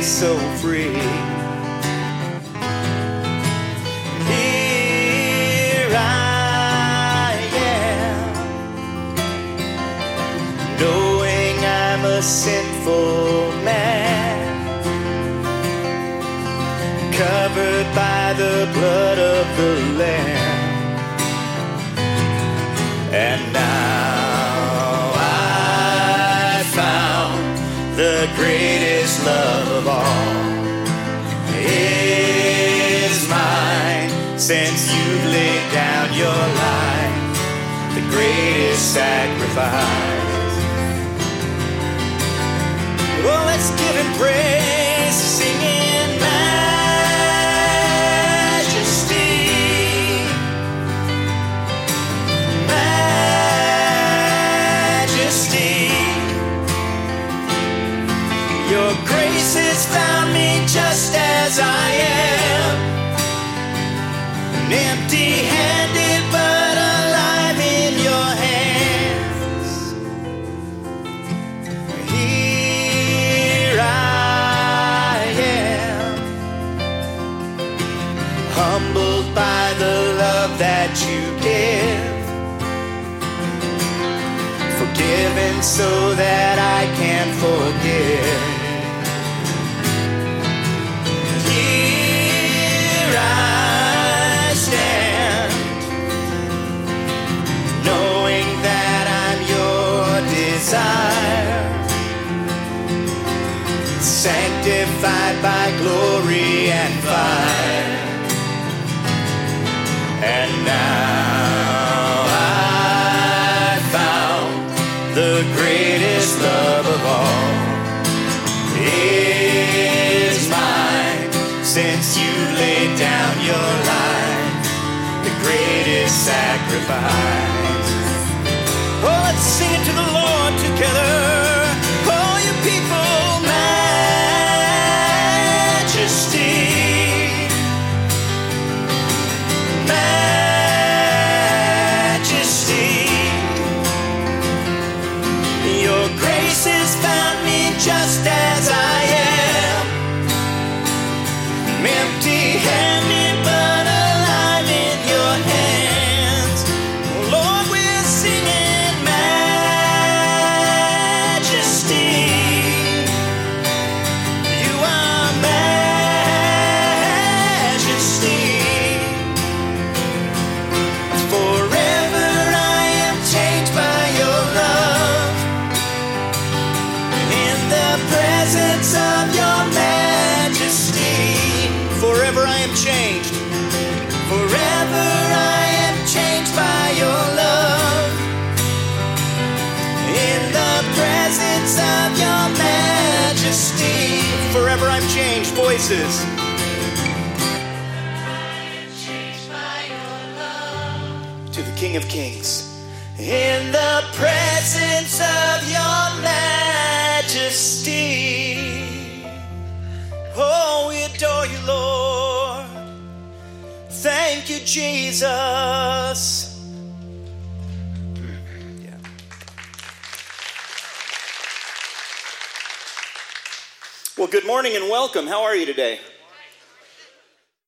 me so free. Here I am, knowing I'm a sinful man, covered by the blood of the Lamb. And now I found the greatest love of all is mine, since you've laid down your life, the greatest sacrifice. Well, let's give him praise, singing majesty, majesty. Your grace has found me just as I am, empty-handed but alive in your hands. Here I am, humbled by the love that you give, forgiven so that I can forgive. Here I stand, knowing that I'm your desire, sanctified by glory and fire. And now I found the greatest love of all is mine, since you laid down your life, the greatest sacrifice. Oh, let's sing it to the Lord together. Oh, you people, majesty, majesty. Your grace has found me just as I am, empty-handed but alive in your hands. Lord, we're singing majesty. You are majesty. Forever I am changed by your love, in the presence of your majesty. Forever I am changed. Forever I am changed by your love, in the presence of your majesty. Forever I'm changed. Voices. To the King of Kings. In the presence of your majesty. Oh, we adore you, Lord. Thank you, Jesus. Yeah. Well, good morning and welcome. How are you today?